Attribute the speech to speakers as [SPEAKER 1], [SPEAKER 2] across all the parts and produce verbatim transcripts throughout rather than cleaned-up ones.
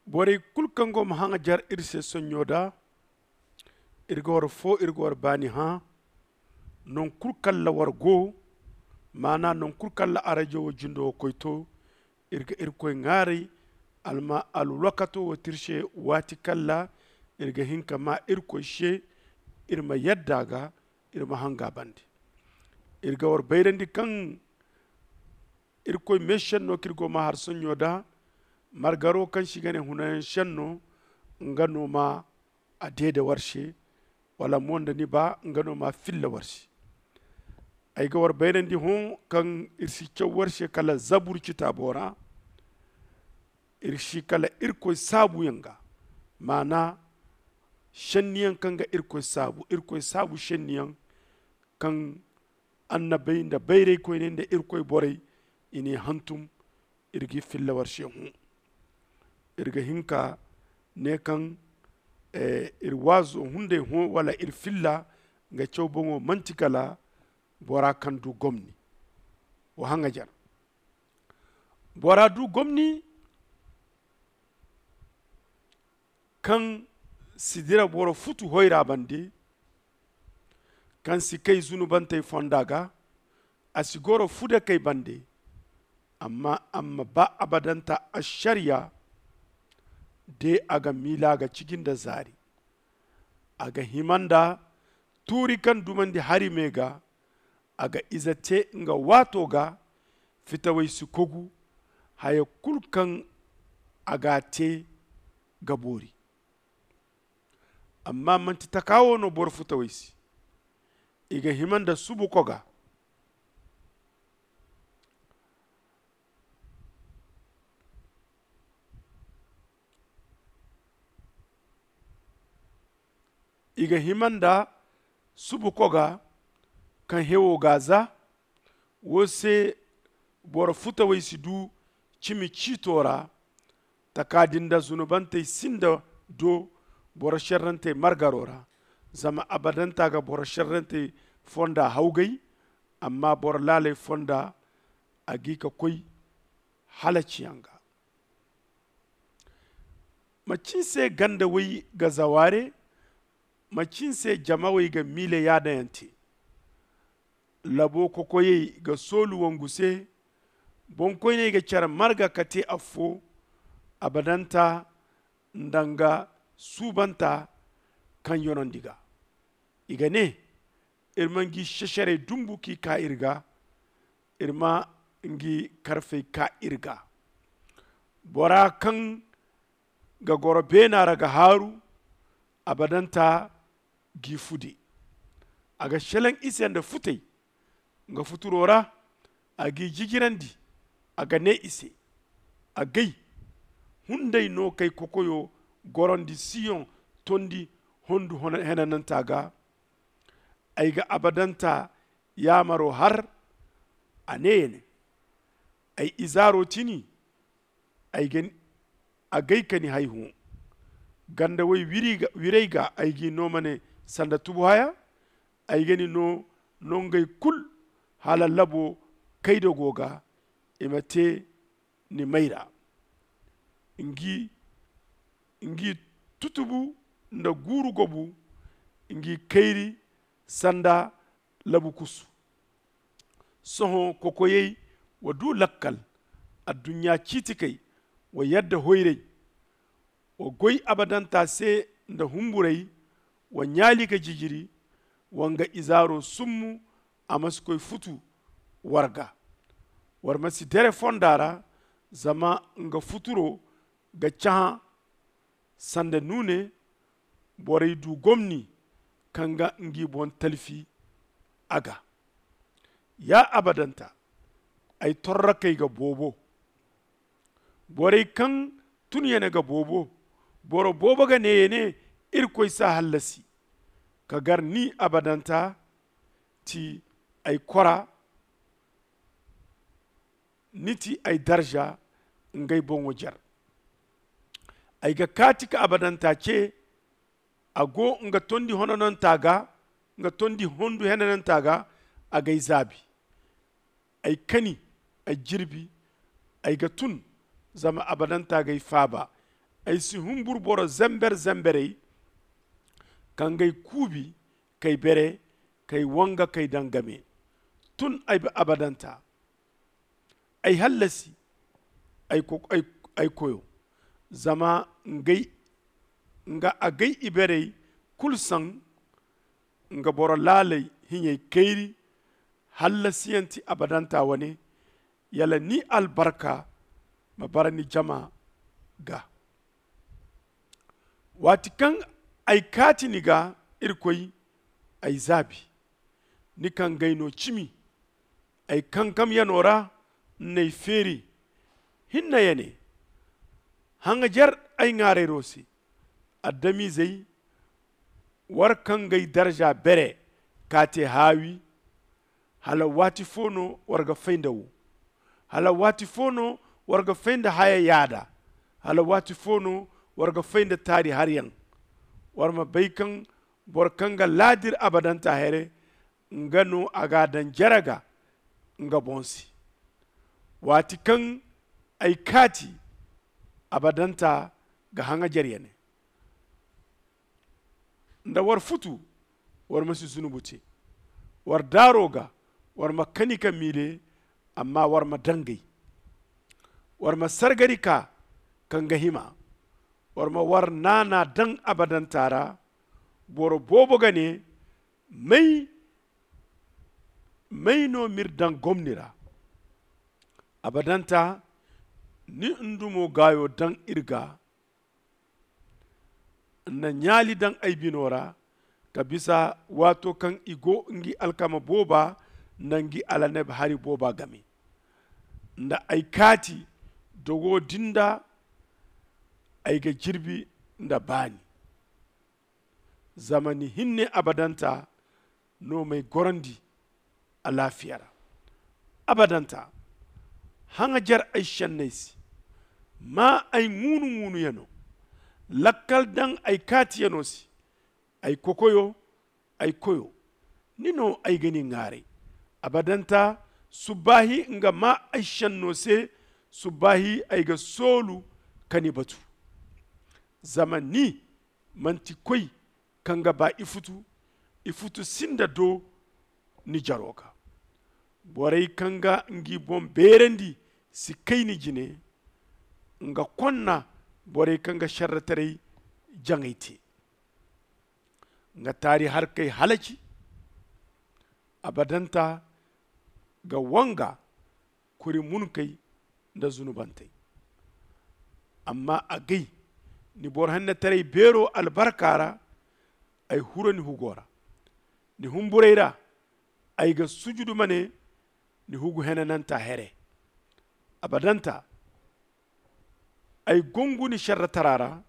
[SPEAKER 1] bore kulkango mahanga jar irse sonyoda irgor fo irgor bani ha non kulkalla wargo mana non kulkalla arajo jindo koyto irga irkoy ngari alma alwakato wotirshe wati kalla irga hinka ma irkoy she irma yaddaga irma hanga bandi irga war bayrandi kan irkoy meshen no kirgo ma har sonyoda margaro kan shigane hunan shanno ngano ma adede warshe wala monda ni ba ngano ma filla warshe ay ga war bayrandi hon kan irsi cew warshe kala zabur kitabora irshi kala irkoy sabu yanga mana shanniyan kan ga irkoy sabu irkoy sabu shanniyan kan annabai da bayre koy ne da irkoy boray ini hantum irgi filla warshe hon irga hinka ne kan eh, irwazo hunde hon wala irfilla nga cew bongo mantikala bora kan du gomni wa hanga jar bora du gomni kan sidira boro futu hoyra bande kan si kay zunubante fondaga asigoro fude kay bande amma amma ba abadanta ashariya de aga milaga cikin da zari aga himanda turi kan dumandi hari mega aga izate nga wato ga fitawai su kogu haya kulkan aga te gabori amma manti takawo no bor fitawai si iga himanda subu koga iga himanda subu koga kan hewo gaza wose bora futa wai sidu chimi chitora takadinda zunubante sinda do bora sharrante margarora zama abadanta ga bora sharrante fonda haugai amma bora lale fonda agika koi halaciyanga macinse ganda wai ga zaware macinse jamawai ga mile yada yanti labo kokoye ga solu wanguse bonkoy ne ga cara marga kate afo abadanta ndanga subanta kan yonondiga iga ne irma ngi sheshere dumbu ki ka irga irma ngi karfe ka irga bora kan ga goro benara ga haru abadanta gifudi aga shelen isen da futai nga futurora agi jigirandi aga ne ise agai hundai no kai kokoyo gorondi siyon tondi hondu henanantaga aiga abadanta yamaro har anene ay izaro tini aigen agai kani haihu ganda wai wiriga wiraiga aigi no mane sanda tubu haya aigeni no nongay kul hala labo kaydo goga imate ni mayra ingi ingi tutubu nda guru gobu ingi kayri sanda labu kusu soho kokoyey wadu lakkal adunya citikay wa yadda hoyrey wa goy abadanta se nda humburay wa nyali ka jijiri wanga izaro summu amaskoy futu warga warmasi dere fondara zama nga futuro ga chaha sande nune boray du gomni kanga ngi bon talfi aga ya abadanta ay torra kay ga bobo boray kan tun yana ga bobo boro bobo ga ne ne irkoy sa halasi ka gar ni abadanta ti ay kora niti ay darja ngay bongo jar ay ga katika abadanta ce ago nga tondi hononon taga nga tondi hondu henanan taga agay zabi ay kani ay jirbi ay ga tun zama abadanta gay faba ay si humbur boro zember zembere kangay kubi kay bere kay wanga kay dangame tun ay abadanta ay hallasi ay ko ay ay koyo zama ngay nga agay ibere kulsan nga boro lalay hinyay kairi hallasiyanti abadanta wane yala ni albarka mabarani jama ga wati kan ay kati ni ga irkoy ay zabi ni kan gaino chimi ay kankam yanora nay feri hinna yane hanga jar ay ngare rosi adami zai war kan gay daraja bere kate hawi hala wati fono warga faindawo hala wati fono warga fainda haya yada hala wati fono warga fainda tari haryan warma baikan borkanga ladir abadanta here ngano aga dan jaraga nga bonsi wati kan ay kati abadanta ga hanga jariyane nda war futu war masu zunubuce war daroga war makanika mile amma war madangai war masargarika kan gahima war ma war nana dan abadan tara boro bobo gane mai mai no mir dan gomnira abadanta ni ndumo gayo dan irga na nyali dan aibinora kabisa wato kan igo ngi alkama boba nangi alaneb hari boba gami nda aikati dogo dinda aiga jirbi nda bani zamani hinne abadanta no mai gorandi a lafiyara abadanta hanga jar aishan naisi ma ay ngunu ngunu yano lakkal dan ay kati yano si ay kokoyo ay koyo nino ay gani ngare abadanta subahi nga ma aishan no se subahi ay ga solu kani batu zamani manti koy kanga ba ifutu ifutu sinda do ni jaroka boray kanga ngi bom berendi si kayni jine nga konna boray kanga sharratare jangayti nga tari har kay halaki abadanta ga wanga kuri mun kai da zunubantai amma agai ni bor hanna tare bero albarkara ay hurani hugora ni humbureira ay ga sujudu mane ni hugu henananta here abadanta ay gonguni sharra tarara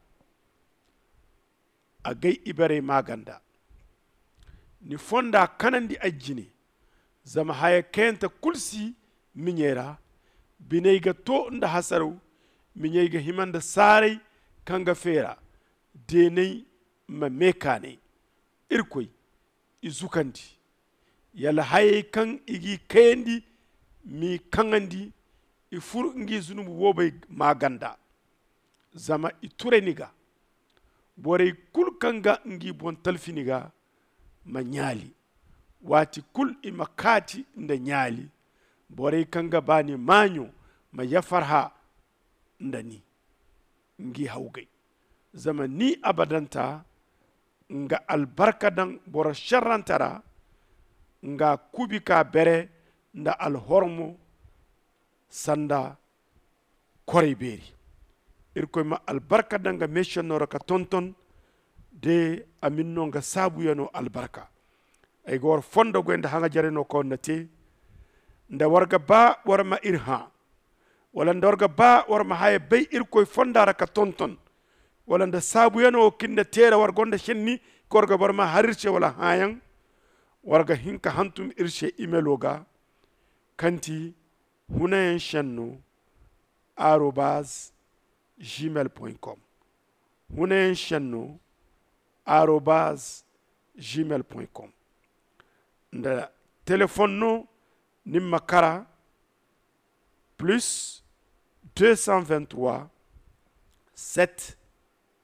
[SPEAKER 1] agai ibare maganda ni fonda kanandi ajjini zama haya kenta kulsi minyera binayga to nda hasaru minyega himanda sarai kanga fera denai ma mekane irkoy izukandi yala haye kan igi kendi mi kangandi ifur ngi zunubu wobay maganda zama itureniga bore kul kanga ngi bon talfiniga ma nyali wati kul imakati nda nyali bore kanga bani manyo ma yafarha ndani ngi hawgay zama ni abadanta nga albarka dan bora sharrantara nga kubika bere nda alhormo sanda kore beri irkoy ma albarka dan nga meshonora ka tonton de aminno nga sabu yano albarka ay gor fondo gwenda hanga jareno ko nate nda warga ba warma irha wala ndorga ba warma haye bay irkoy fondara ka tonton wala nda sabu yano kinda tera war gonda shenni korga barma harirce wala hayan warga hinka hantum irshe imeloga kanti hunayen shenno arobase gmail point com hunayen shenno arobase gmail point com nda téléphone no nimma kara plus deux cent vingt-trois sept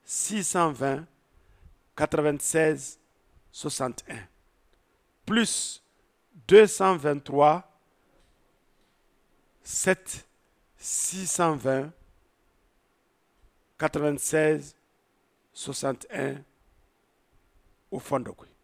[SPEAKER 1] six cent vingt quatre-vingt-seize soixante et un plus deux cent vingt-trois sept six cent vingt quatre-vingt-seize soixante et un au fond de quoi.